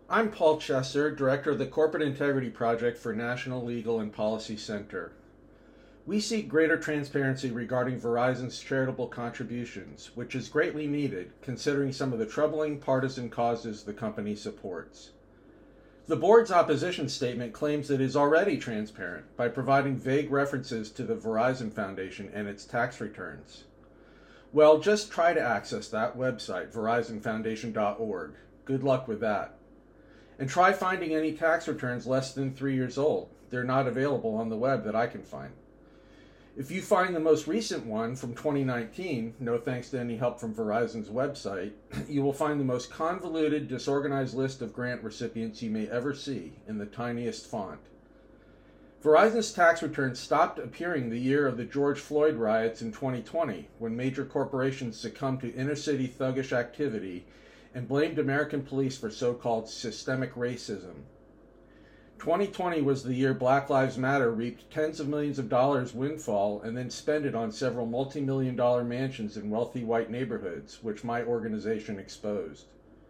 I'm Paul Chesser, Director of the Corporate Integrity Project for National Legal and Policy Center. We seek greater transparency regarding Verizon's charitable contributions, which is greatly needed considering some of the troubling partisan causes the company supports. The board's opposition statement claims it is already transparent by providing vague references to the Verizon Foundation and its tax returns. Well, just try to access that website, verizonfoundation.org. Good luck with that. And try finding any tax returns less than 3 years old. They're not available on the web that I can find. If you find the most recent one from 2019, no thanks to any help from Verizon's website, you will find the most convoluted, disorganized list of grant recipients you may ever see in the tiniest font. Verizon's tax returns stopped appearing the year of the George Floyd riots in 2020, when major corporations succumbed to inner-city thuggish activity and blamed American police for so-called systemic racism. 2020 was the year Black Lives Matter reaped tens of millions of dollars windfall and then spent it on several multi-million-dollar mansions in wealthy white neighborhoods, which my organization exposed.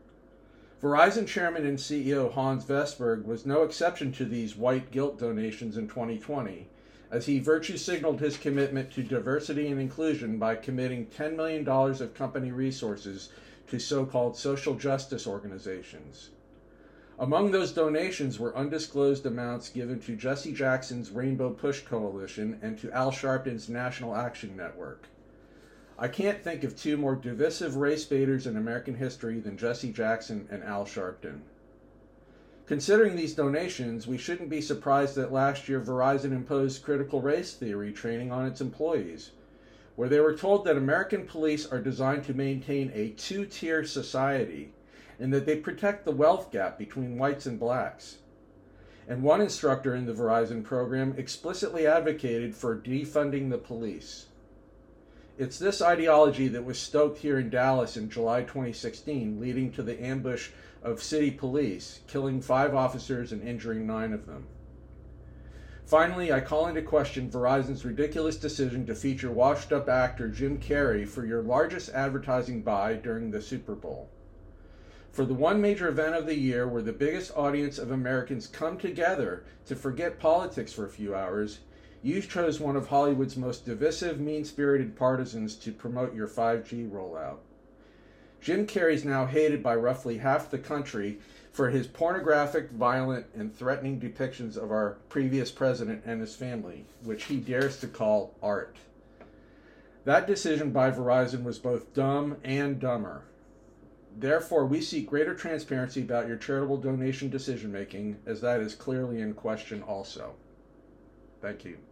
Verizon Chairman and CEO Hans Vestberg was no exception to these white guilt donations in 2020, as he virtue signaled his commitment to diversity and inclusion by committing $10 million of company resources to so-called social justice organizations. Among those donations were undisclosed amounts given to Jesse Jackson's Rainbow Push Coalition and to Al Sharpton's National Action Network. I can't think of two more divisive race baiters in American history than Jesse Jackson and Al Sharpton. Considering these donations, we shouldn't be surprised that last year Verizon imposed critical race theory training on its employees, where they were told that American police are designed to maintain a two-tier society and that they protect the wealth gap between whites and blacks. And one instructor in the Verizon program explicitly advocated for defunding the police. It's this ideology that was stoked here in Dallas in July 2016, leading to the ambush of city police, killing 5 officers and injuring 9 of them. Finally, I call into question Verizon's ridiculous decision to feature washed-up actor Jim Carrey for your largest advertising buy during the Super Bowl. For the one major event of the year where the biggest audience of Americans come together to forget politics for a few hours, you chose one of Hollywood's most divisive, mean-spirited partisans to promote your 5G rollout. Jim Carrey's now hated by roughly half the country for his pornographic, violent, and threatening depictions of our previous president and his family, which he dares to call art. That decision by Verizon was both dumb and dumber. Therefore, we seek greater transparency about your charitable donation decision-making, as that is clearly in question also. Thank you.